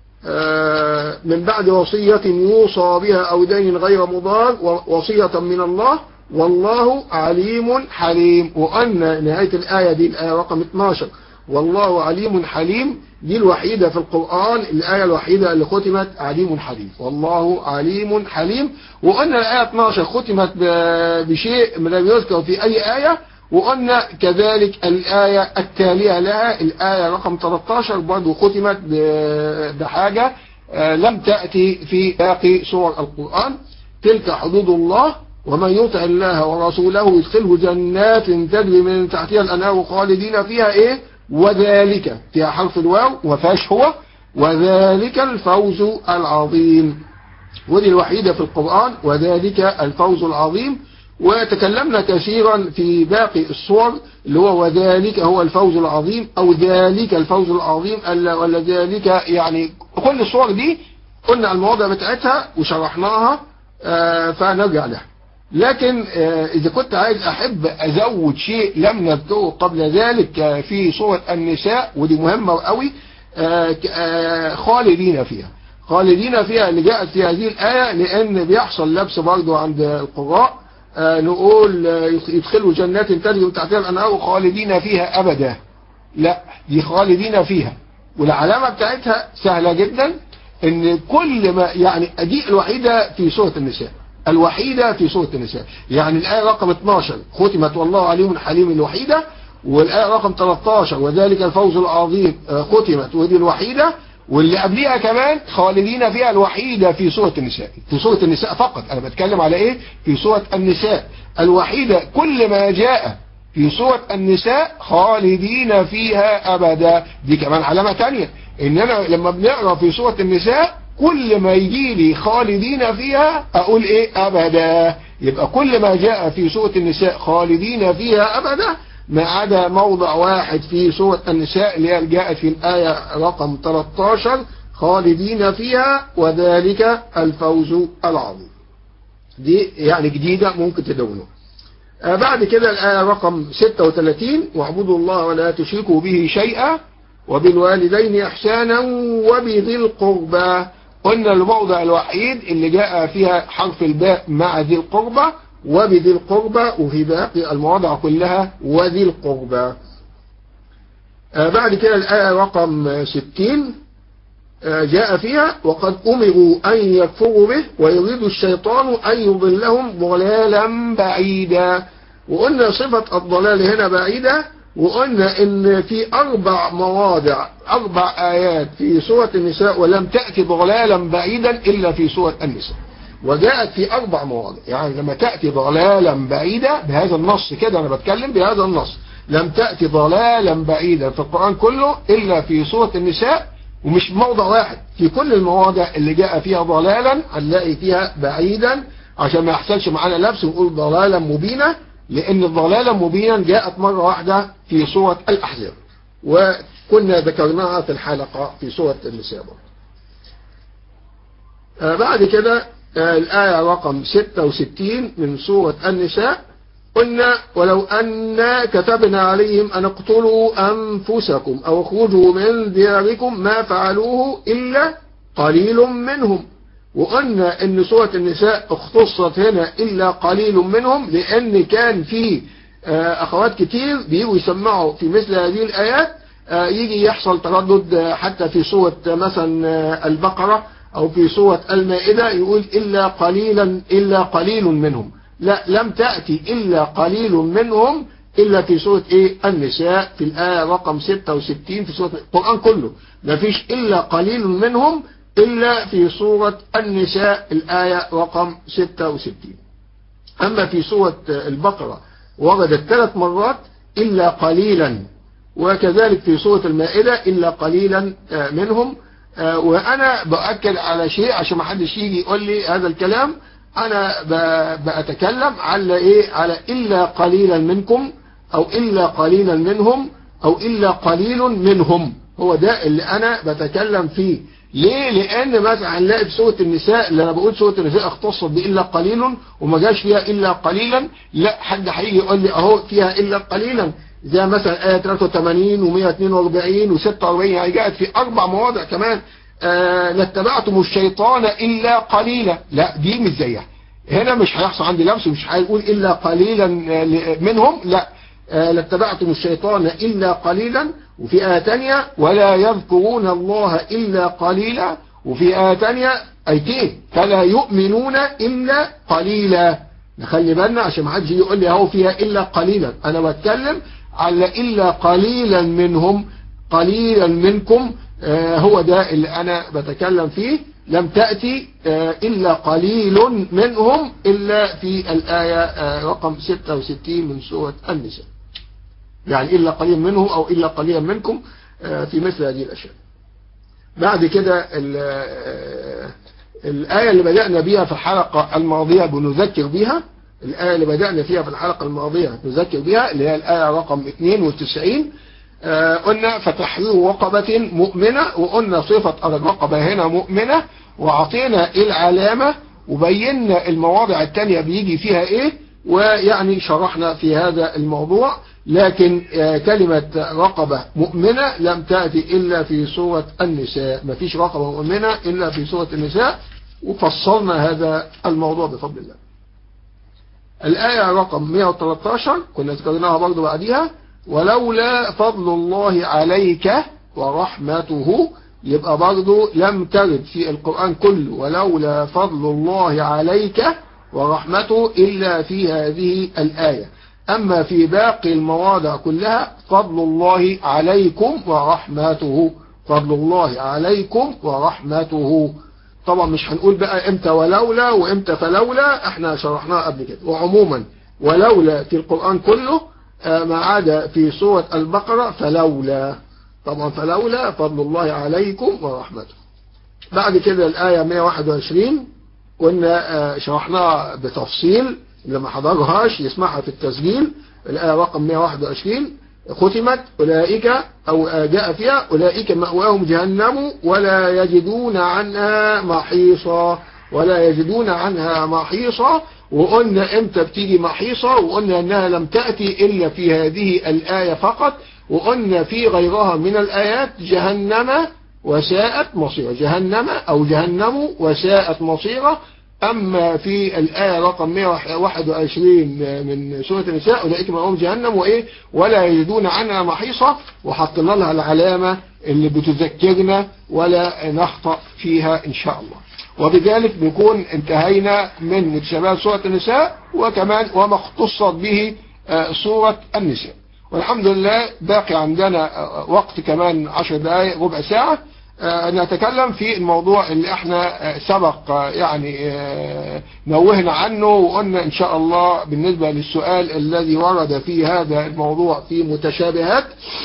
من بعد وصية يوصى بها أو دين غير مضار وصية من الله والله عليم حليم. وأن نهاية الآية دي الآية رقم 12 والله عليم حليم دي الوحيدة في القرآن، الآية الوحيدة اللي ختمت عليم حليم، والله عليم حليم. وأن الآية 12 ختمت بشيء لم يذكر في أي آية. وقلنا كذلك الآية التالية لها الآية رقم 13 برضو ختمت بحاجة لم تأتي في باقي سور القرآن. تلك حدود الله ومن يطع الله ورسوله يدخله جنات تجري من تحتها الأنهار خالدين فيها إيه وذلك فيها حرف الواو وفاش هو وذلك الفوز العظيم. ودي الوحيدة في القرآن وذلك الفوز العظيم. وتكلمنا كثيرا في باقي الصور اللي هو وذلك هو الفوز العظيم أو ذلك الفوز العظيم ولا ذلك، يعني كل الصور دي قلنا المواضع بتاعتها وشرحناها فنرجع لها. لكن إذا كنت عايز أحب أزود شيء لم نذكره قبل ذلك في سورة النساء، ودي مهمة قوي، خالدين فيها. خالدين فيها اللي جاءت في هذه الآية لأن بيحصل لبس برضه عند القراء، نقول يدخلوا جنات تجري من تحتها الأنهار خالدين فيها أبدا. لا، دي خالدين فيها، والعلامة بتاعتها سهلة جدا، ان كل ما يعني دي الوحيدة في سورة النساء، الوحيدة في سورة النساء. يعني الآية رقم 12 ختمت والله عليم حليم الوحيدة، والآية رقم 13 وذلك الفوز العظيم ختمت ودي الوحيدة، واللي قبليها كمان خالدين فيها الوحيدة في سورة النساء. في سورة النساء فقط، أنا بتكلم على إيه؟ في سورة النساء الوحيدة. كل ما جاء في سورة النساء خالدين فيها أبدا. دي كمان علامة تانية، إننا لما بنقرأ في سورة النساء كل ما يجي لي خالدين فيها أقول إيه؟ أبدا. يبقى كل ما جاء في سورة النساء خالدين فيها أبدا ما عدا موضع واحد في سورة النساء اللي جاءت في الآية رقم 13 خالدين فيها وذلك الفوز العظيم. دي يعني جديدة ممكن تدونها. بعد كده الآية رقم 36 واعبدوا الله ولا تشركوا به شيئا وبالوالدين إحسانا وبذي القربى. قلنا الموضع الوحيد اللي جاء فيها حرف الباء مع ذي القربى وبذي القربى، وفي باقي المواضع كلها وذي القربى. بعد كده الآية رقم 60 جاء فيها وقد أمروا أن يكفروا به ويريد الشيطان أن يضلهم ضلالا بعيدا. وقلنا صفة الضلال هنا بعيدة، وقلنا إن في 4 مواضع 4 آيات في سورة النساء ولم تأتي ضلالا بعيدا إلا في سورة النساء، وجاءت في 4 مواضع. يعني لما تأتي ضلالا بعيدا بهذا النص كده، أنا بتكلم بهذا النص، لم تأتي ضلالا بعيدا في القرآن كله إلا في سورة النساء، ومش موضع واحد، في كل المواضع اللي جاء فيها ضلالا هنلاقي فيها بعيدا، عشان ما يحصلش معانا لبس ونقول ضلالا مبينا، لأن الضلالا مبينا جاءت مرة واحدة في سورة الأحزاب، وكنا ذكرناها في الحلقة في سورة النساء. بعد كده الآية رقم 66 من سورة النساء قلنا ولو أن كتبنا عليهم أن اقتلوا أنفسكم أو اخرجوا من دياركم ما فعلوه إلا قليل منهم. وقلنا أن سورة النساء اختصت هنا إلا قليل منهم، لأن كان في أخوات كتير بيجوا يسمعوا في مثل هذه الآيات، يجي يحصل تردد حتى في سورة مثلا البقرة أو في سورة المائدة يقول إلا قليل منهم. لا، لم تأتي إلا قليل منهم إلا في سورة النساء في الآية رقم 66 في سورة القرآن كله، ما فيش إلا قليل منهم إلا في سورة النساء الآية رقم 66. أما في سورة البقرة وردت 3 مرات إلا قليلا، وكذلك في سورة المائدة إلا قليلا منهم. وأنا بأكد على شيء عشان ما حدش يجي يقول لي هذا الكلام، أنا بأتكلم على إلا قليلا منكم أو إلا قليلا منهم أو إلا قليل منهم، هو ده اللي أنا بتكلم فيه. ليه؟ لأن مثلا هنلاقي في سورة النساء اللي أنا بقول سورة النساء اختصت بإلا قليل وما جاش فيها إلا قليلا، لا حد هيجي يقول لي أهو فيها إلا قليلا، زي مثلا آية 83 و142 و46 يعني جاءت في 4 مواضع كمان. لاتبعتم الشيطان إلا قليلا، لا دي مش زيها، هنا مش هيحصل عندي لمس، مش هيقول إلا قليلا منهم، لا لاتبعتم الشيطان إلا قليلا. وفي آية تانية ولا يذكرون الله إلا قليلا، وفي آية تانية أيتين فلا يؤمنون إلا قليلا. نخلي بالنا عشان ما حدش يقول لي اهو فيها إلا قليلا، أنا بتكلم على إلا قليلا منهم قليلا منكم، هو ده اللي أنا بتكلم فيه. لم تأتي إلا قليل منهم إلا في الآية رقم 66 من سورة النساء، يعني إلا قليل منهم أو إلا قليلا منكم في مثل هذه الأشياء. بعد كده الآية اللي بدأنا بها في الحلقة الماضية بنذكر بها، الآية اللي بدأنا فيها في الحلقة الماضية نذكر بها اللي هي الآية رقم 92. قلنا فتحرير رقبة مؤمنة، وقلنا صفة الرقبة هنا مؤمنة، وعطينا العلامة وبينا المواضع التانية بيجي فيها ايه، ويعني شرحنا في هذا الموضوع. لكن كلمة رقبة مؤمنة لم تأتي إلا في سورة النساء، ما فيش رقبة مؤمنة إلا في سورة النساء، وفصلنا هذا الموضوع بفضل الله. الآية رقم 113 كنا ذكرناها برضو بعديها، ولولا فضل الله عليك ورحمته، يبقى برضو لم ترد في القرآن كله ولولا فضل الله عليك ورحمته إلا في هذه الآية. أما في باقي المواضع كلها فضل الله عليكم ورحمته، فضل الله عليكم ورحمته. طبعا مش هنقول بقى امتى ولولا وامتى فلولا، احنا شرحناها قبل كده. وعموما ولولا في القرآن كله ما عدا في سورة البقرة فلولا، طبعا فلولا فضل الله عليكم ورحمته. بعد كده الآية 121 كنا شرحناها بتفصيل، اللي ما حضرهاش يسمعها في التسجيل. الآية رقم 121 ختمت أولئك أو جاء فيها أولئك مأواهم جهنم ولا يجدون عنها محيصا، ولا يجدون عنها محيصا. وقلنا امتى بتيجي محيصا، وقلنا انها لم تأتي الا في هذه الآية فقط، وقلنا في غيرها من الآيات جهنم وساءت مصيرا، جهنم او جهنم وساءت مصيرا. اما في الآية رقم 121 من سورة النساء اولئك مأواهم جهنم وايه ولا يجدون عنها محيصا، وحطينا لها العلامة اللي بتذكرنا ولا نخطأ فيها ان شاء الله. وبذلك نكون انتهينا من متشابهات سورة النساء وكمان وما اختصت به سورة النساء. والحمد لله باقي عندنا وقت كمان 10 دقائق ربع ساعة نتكلم في الموضوع اللي احنا سبق يعني نوهنا عنه، وقلنا ان شاء الله بالنسبة للسؤال الذي ورد في هذا الموضوع في متشابهات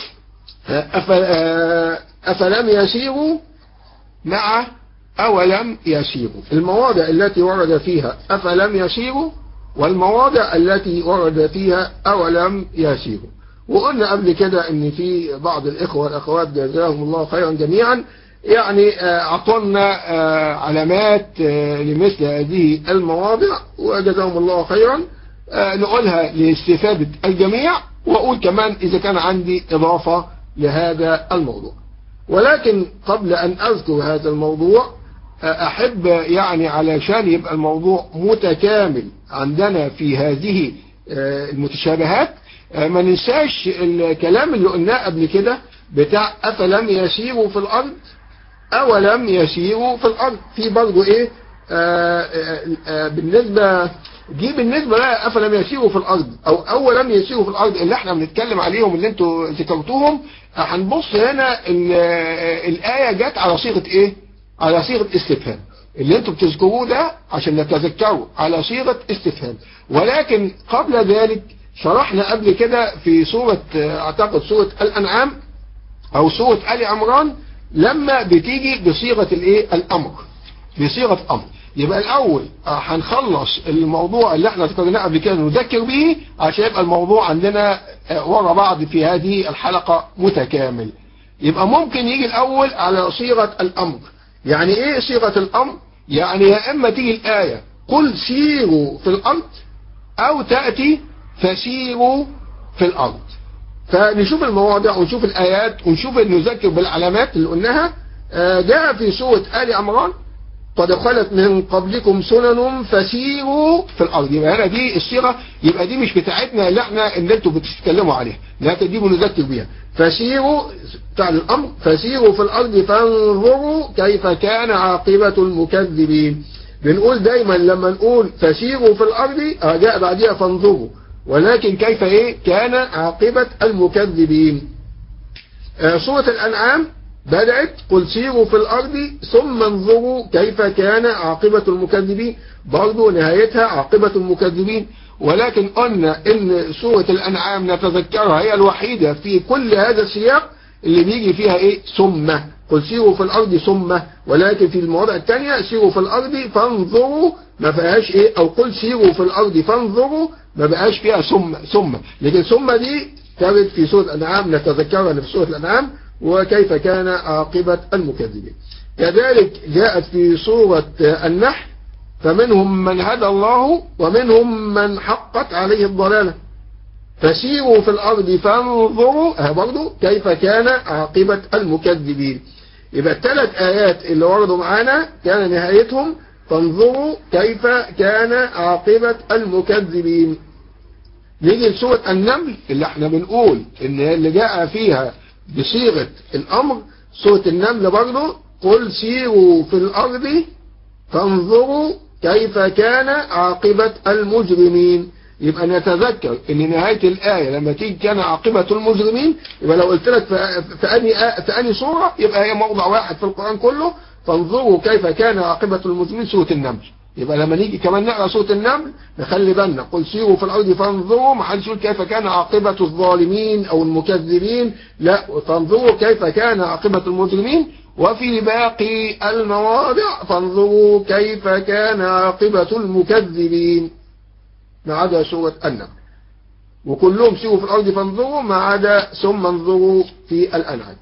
أفلم يسيروا مع أولم يسيروا، المواضع التي ورد فيها أفلم يسيروا والمواضع التي ورد فيها أولم يسيروا. وقلنا قبل كده ان في بعض الإخوة والأخوات جزاهم الله خيرا جميعا يعني أعطونا علامات لمثل هذه المواضع وجزاهم الله خيرا، نقولها لاستفادة الجميع، وأقول كمان إذا كان عندي إضافة لهذا الموضوع. ولكن قبل أن أذكر هذا الموضوع أحب يعني علشان يبقى الموضوع متكامل عندنا في هذه المتشابهات ما ننساش الكلام اللي قلناه قبل كده بتاع أفلم يسيروا في الأرض أولم يسيروا في الأرض. في برضو إيه بالنسبة بقى أفلم يسيروا في الأرض أو أولم يسيروا في الأرض اللي احنا بنتكلم عليهم اللي انتوا ذكرتوهم. هنبص هنا الآية جت على صيغة إيه؟ على صيغة استفهام. اللي انتوا بتذكروه ده عشان نتذكروا على صيغة استفهام. ولكن قبل ذلك شرحنا قبل كده في سورة اعتقد سورة الأنعام أو سورة آل عمران لما بتيجي بصيغة الايه الأمر، بصيغة أمر. يبقى الأول هنخلص الموضوع اللي احنا ذكرناه قبل كده نذكر به عشان يبقى الموضوع عندنا ورا بعض في هذه الحلقة متكامل. يبقى ممكن يجي الأول على صيغة الأمر. يعني ايه صيغة الأمر؟ يعني يا إما تيجي الآية قل سيروا في الأرض أو تأتي فسيروا في الأرض. فنشوف المواضع ونشوف الآيات ونشوف نذكر بالعلامات اللي قلناها. جاء في سورة آل عمران قد خلت من قبلكم سنن فسيروا في الأرض. يبقى هنا دي الصيغة، يبقى دي مش بتاعتنا اللي احنا اللي انتوا بتتكلموا عليها، لكن دي بنذكر بيها. فسيروا بتاع الأمر فسيروا في الأرض فانظروا كيف كان عاقبة المكذبين. بنقول دايما لما نقول فسيروا في الأرض جاء بعدها فانظروا، ولكن كيف ايه كان عاقبة المكذبين. سورة الأنعام بدأت قل سيروا في الأرض ثم انظروا كيف كان عاقبة المكذبين، برضو نهايتها عاقبة المكذبين. ولكن قلنا ان سورة الأنعام نتذكرها هي الوحيدة في كل هذا السياق اللي بيجي فيها ايه ثم، قل سيروا في الأرض ثم. ولكن في المواضع الثانية سيروا في الأرض فانظروا ما فيهاش ايه، او قل سيروا في الأرض فانظروا ما بقاش فيها ثم. لكن ثم دي كانت في سورة الأنعام نتذكرها في سورة الأنعام وكيف كان عاقبة المكذبين. كذلك جاءت في سورة النحل فمنهم من هدى الله ومنهم من حقت عليه الضلالة فسيروا في الأرض فانظروا برضو كيف كان عاقبة المكذبين. يبقى الثلاث آيات اللي وردوا معانا كان نهايتهم فانظروا كيف كان عاقبة المكذبين. نيجي لسورة النمل اللي احنا بنقول ان اللي جاء فيها بصيغة الأمر سورة النمل برضو قل سيروا في الأرض فانظروا كيف كان عاقبة المجرمين. يبقى نتذكر ان نهاية الآية لما تيجي كان عاقبة المجرمين، يبقى لو قلت لك في أني سورة يبقى هي موضع واحد في القرآن كله فانظروا كيف كان عاقبة المجرمين سورة النمل. يبقى لما نيجي كمان نقرأ سورة النمل نخلي بالنا قل سيروا في الأرض فانظروا، ما حدش يقول كيف كان عاقبة الظالمين أو المكذبين، لا فانظروا كيف كان عاقبة المجرمين. وفي باقي المواضع فانظروا كيف كان عاقبة المكذبين ما عدا سورة النمل. وكلهم سيروا في الأرض فانظروا ما عدا ثم انظروا في الأنعام.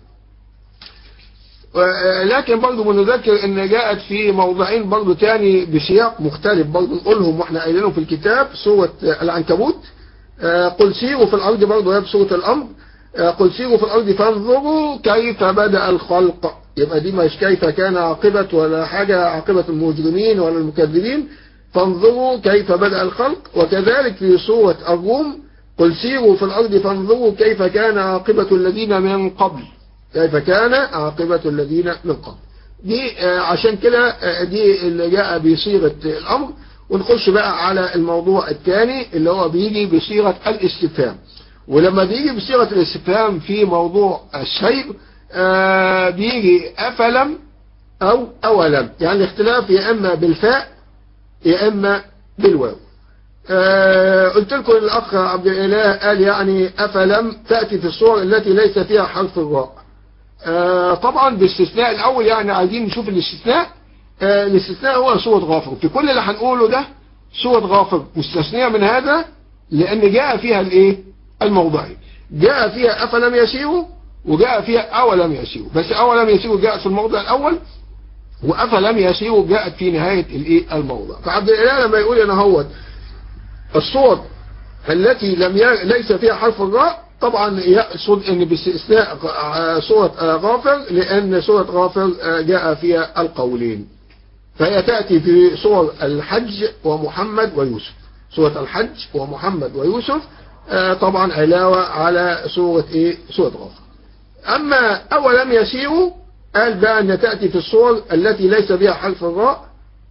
لكن برضو بنذكر ان جاءت في موضعين برضو تاني بسياق مختلف برضو نقولهم واحنا قايلينهم في الكتاب. سورة العنكبوت قل سيروا في الأرض، برضو هي بسورة الأمر قل سيروا في الأرض فانظروا كيف بدأ الخلق. يبقى دي مش كيف كان عاقبة ولا حاجة عاقبة المجرمين ولا المكذبين، فانظروا كيف بدأ الخلق. وكذلك في سورة الروم قل سيروا في الأرض فانظروا كيف كان عاقبة الذين من قبل، كيف كان عاقبة الذين من قبل. دي عشان كده دي اللي جاء بصيغة الأمر. ونخش بقى على الموضوع الثاني اللي هو بيجي بصيغة الاستفهام. ولما بيجي بصيغة الاستفهام في موضوع السير بيجي أفلم أو أولم، يعني الاختلاف يا إما بالفاء يا إما بالواو. قلت لكم الأخ عبد الإله قال يعني أفلم تأتي في الصور التي ليس فيها حرف الراء. طبعا باستثناء الأول، يعني عايزين نشوف الاستثناء. الاستثناء هو سورة غافر. في كل اللي هنقوله ده سورة غافر مستثنية من هذا، لأن جاء فيها الايه الموضعين. جاء فيها أفلم يسيروا وجاء فيها أولم يسيروا، بس أولم يسيروا جاءت في الموضع الأول وأفلم يسيروا جاءت في نهاية الايه الموضع. فعبد الإله لما يقول أنا هو الصور التي ليس فيها حرف الراء، طبعا يقصد ان باستثناء سورة غافر، لان سورة غافر جاء فيها القولين. فهي تأتي في سور الحج ومحمد ويوسف. سورة الحج ومحمد ويوسف طبعا علاوة على سورة سورة غافر. اما اولم يسيروا قال بقى ان تأتي في الصور التي ليس بها حرف الراء،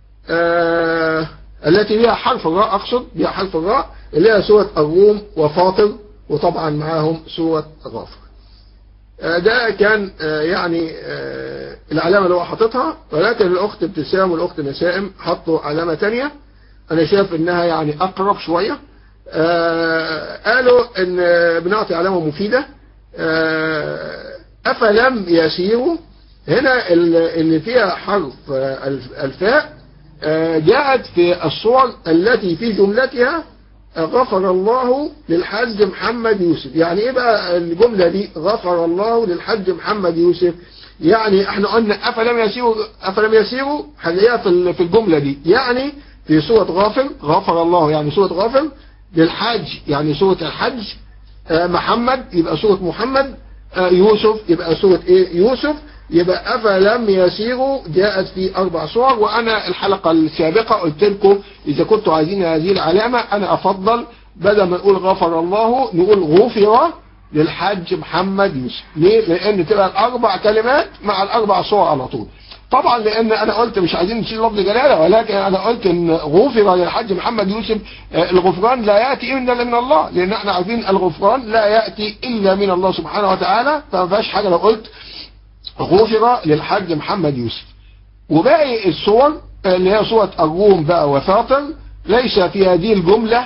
التي بها حرف الراء، اقصد بها حرف الراء، اللي هي سورة الروم وفاطر، وطبعا معاهم سورة غافر. ده كان يعني العلامة اللي هو حاططها. ولكن الأخت ابتسام والأخت نسائم حطوا علامة تانية أنا شايف إنها يعني أقرب شوية. قالوا إن بنعطي علامة مفيدة. أفلم يسيروا هنا اللي فيها حرف الفاء جاءت في الصور التي في جملتها غفر الله للحج محمد يوسف. يعني ايه بقى الجملة دي غفر الله للحج محمد يوسف؟ يعني احنا قلنا افلم يسيروا هنلاقيها في الجملة دي، يعني في سورة غافر غفر الله يعني سورة غافر، للحج يعني سورة الحج، محمد يبقى سورة محمد، يوسف يبقى سورة يوسف. يبقى أفلم يسيروا جاءت في 4 صور. وأنا الحلقة السابقة قلت لكم إذا كنتوا عايزين هذه العلامة أنا أفضل بدل ما نقول غفر الله نقول غفر للحج محمد يوسف. ليه؟ لأن تبقى 4 كلمات مع 4 صور على طول. طبعا لأن أنا قلت مش عايزين نشيل لفظ جلالة، ولكن أنا قلت إن غفر للحج محمد يوسف. الغفران لا يأتي إلا من الله، لأن احنا عارفين الغفران لا يأتي إلا من الله سبحانه وتعالى. فما فيهاش حاجة لو قلت غفر للحج محمد يوسف. وباقي الصور اللي هي صورة الروم بقى وفاطر ليس في هذه الجملة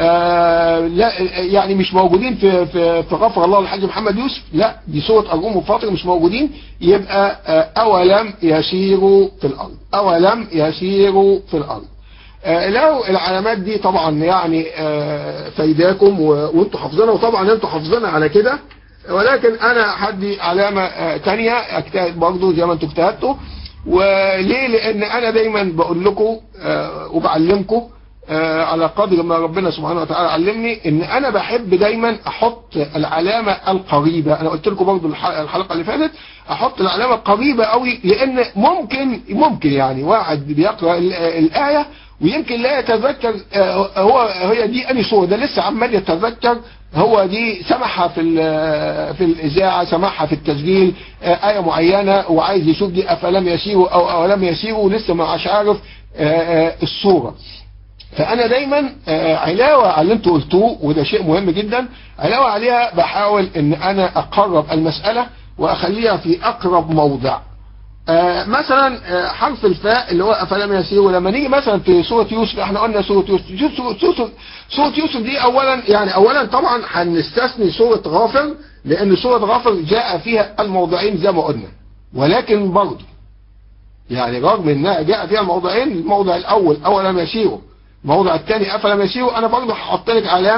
لا يعني مش موجودين في غفر الله للحج محمد يوسف، لا دي صورة الروم وفاطر مش موجودين. يبقى أولم يسيروا في الأرض، أولم يسيروا في الأرض. لو العلامات دي طبعا يعني فايداكم وانتوا حافظينها، وطبعا انتوا حافظينها على كده، ولكن انا هدي علامة تانية اجتهد برضو زي ما انتوا اجتهدتوا. وليه؟ لان انا دايما بقول لكم وبعلمكم على قدر ما ربنا سبحانه وتعالى علمني، ان انا بحب دايما احط العلامة القريبة. انا قلت لكم برضو الحلقة اللي فاتت احط العلامة القريبة قوي، لان ممكن يعني واحد بيقرأ الآية ويمكن لا يتذكر هي دي أني صورة، ده لسه عمال يتذكر هو دي سمعها في الإذاعة، سمعها في التسجيل آية معينة وعايز يشوف دي أفلم يسيروا أو أولم يسيروا، لسه ما عاش عارف الصورة. فأنا دايما علاوة على اللي انتوا قلتوه، وده شيء مهم جدا، علاوة عليها بحاول ان انا اقرب المسألة واخليها في اقرب موضع. مثلا حرف الفاء اللي هو أفلم يسيروا، لما نيجي مثلا في سورة يوسف، احنا قلنا سورة يوسف، سورة يوسف دي اولا طبعا هنستثني سورة غافر، لان سورة غافر جاء فيها الموضعين زي ما قلنا. ولكن برضه يعني رغم انها جاء فيها الموضعين، الموضع الاول اولم يسيروا، الموضع الثاني افلم يسيروا، انا برضه هحط لك علامة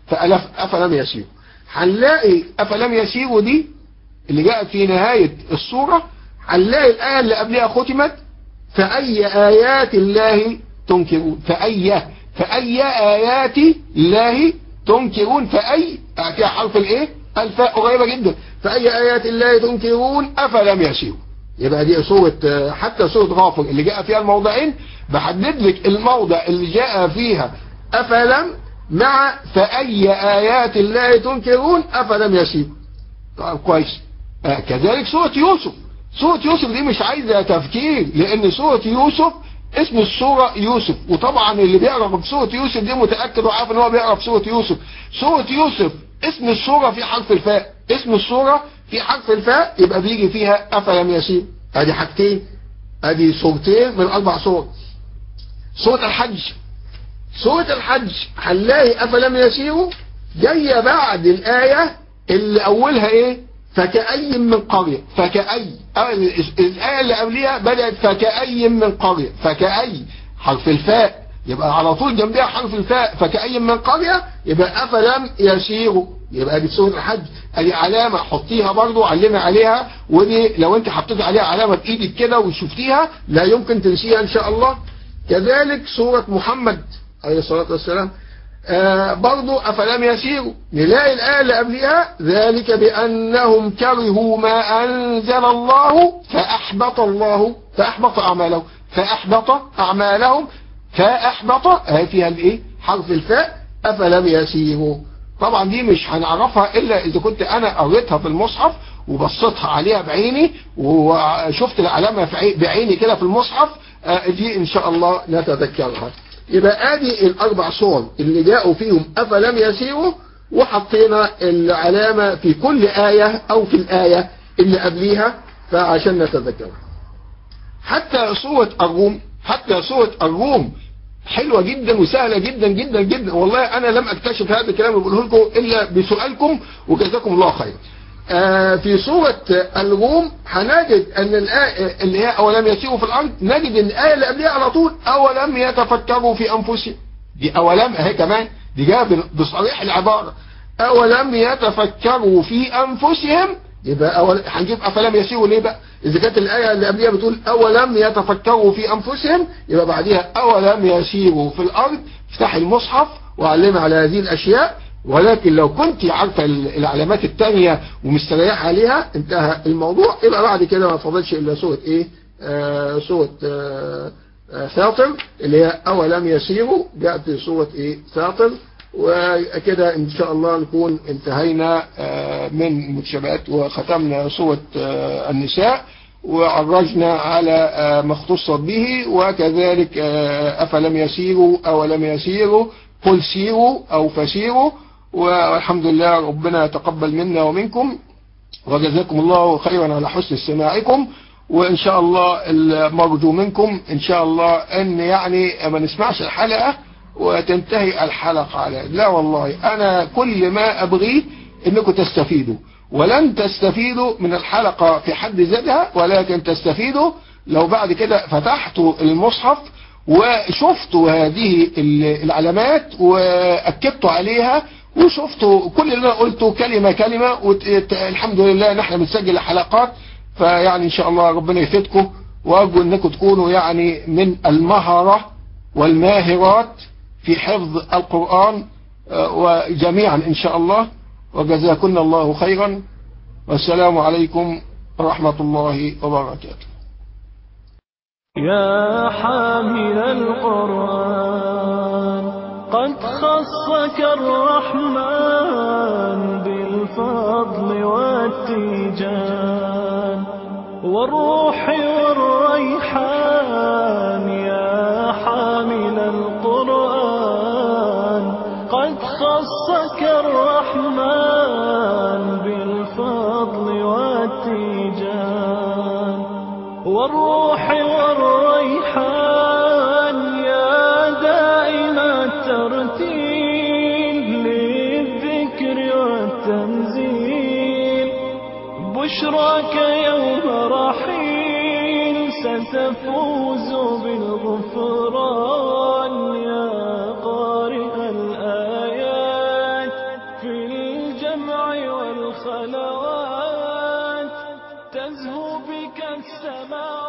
أفلم يسيروا. هنلاقي أفلم يسيروا دي اللي جاءت في نهاية السورة، هنلاقي الآية اللي قبلها ختمت فأي آيات الله تنكرون. فأي آيات الله تنكرون. فأي فيها حرف الايه الفاء قريبة جدا. فأي آيات الله تنكرون أفلم يسيروا. يبقى دي سورة، حتى سورة غافر اللي جاء فيها الموضعين بحدد لك الموضع اللي جاء فيها أفلم مع فأي آيات الله تنكرون أفلم يسيروا. طيب كويس. كذلك سورة يوسف. سورة يوسف دي مش عايزة تفكير، لأن سورة يوسف اسم السورة يوسف، وطبعا اللي بيقرأ في سورة يوسف دي متأكد وعارف ان هو بيقرأ في سورة يوسف. سورة يوسف اسم السورة في حرف الفاء، اسم السورة في حرف الفاء، يبقى بيجي فيها أفلم يسير. ادي حاجتين، ادي صورتين من 4 صور. سورة الحج. سورة الحج هنلاقي أفلم يسيروا جاية بعد الآية اللي أولها إيه؟ فكأي من قرية. فكأي الآية اللي قبلها بدأت فكأي من قرية. فكأي حرف الفاء، يبقى على طول جنبها حرف الفاء فكأي من قرية، يبقى أفلم يسيروا. يبقى دي سورة الحج. ادي علامة حطيها برضو، علمي عليها، ودي لو انت حطيت عليها علامة بإيدك كده وشفتيها لا يمكن تنسيها إن شاء الله. كذلك سورة محمد عليه الصلاة والسلام برضو أفلم يسيروا، نلاقي الآية اللي قبلها ذلك بأنهم كرهوا ما أنزل الله فأحبط أعمالهم. فأحبط فيها الإيه؟ حرف الفاء. أفلم يسيروا. طبعا دي مش هنعرفها إلا إذا كنت أنا قريتها في المصحف وبصيتها عليها بعيني وشفت العلامة بعيني كده في المصحف، دي إن شاء الله نتذكرها. يبقى ادي ال4 صور اللي جاءوا فيهم أفلم يسيروا، وحطينا العلامة في كل آية أو في الآية اللي قبليها فعشان نتذكرها. حتى سورة الروم حلوة جدا وسهلة جدا جدا جدا. والله أنا لم أكتشف هذا الكلام اللي بقوله لكم إلا بسؤالكم، وجزاكم الله خير. في سورة الروم هنجد أن الآية اللي هي أولم يسيروا في الأرض، نجد أن الآية اللي قبلها على طول أولم يتفكروا في أنفسهم. دي أولم أهي كمان، دي جاء بصريح العبارة أولم يتفكروا في أنفسهم. يبقى هنجيب أفلم يسيروا ليه بقى؟ إذا كانت الآية اللي قبلها بتقول أولم يتفكروا في أنفسهم، يبقى بعدها أولم يسيروا في الأرض. افتح المصحف وعلم على هذه الأشياء. ولكن لو كنت عارفة العلامات التانية ومستريحة عليها انتهى الموضوع. يبقى بعد كده ما فضلش إلا سورة إيه؟ سورة فاطر اللي هي أولم يسيروا، جاءت سورة إيه؟ فاطر. وكده إن شاء الله نكون انتهينا من المتشابهات وختمنا سورة النساء وعرجنا على ما اختص به. وكذلك أفلم يسيروا أولم يسيروا قل سيروا أو فسيروا. والحمد لله ربنا يتقبل منا ومنكم، وجزاكم الله خيرا على حسن استماعكم. وإن شاء الله المرجو منكم إن شاء الله أن يعني ما نسمعش الحلقة وتنتهي الحلقة على لا، والله أنا كل ما أبغيه أنكم تستفيدوا، ولن تستفيدوا من الحلقة في حد ذاتها، ولكن تستفيدوا لو بعد كده فتحتوا المصحف وشفتوا هذه العلامات وأكدتوا عليها وشفتوا كل اللي أنا قلته كلمة كلمة. والحمد لله نحن بنسجل الحلقات، فيعني إن شاء الله ربنا يفيدكم، وأرجو أنكم تكونوا يعني من المهرة والماهرات في حفظ القرآن وجميعا إن شاء الله. وجزاكم الله خيرا، والسلام عليكم ورحمة الله وبركاته. يا حامل القرآن قد خصك الرحمن بالفضل والتيجان والروح والريحان. يا حامل القرآن قد خصك الرحمن بالفضل والتيجان والروح والريحان. يا دائم الترتيل للذكر والتنزيل، بشراك يوم رحيل ستفوز بالغفران. يا قارئ الآيات الخلوات تزهو بك السماوات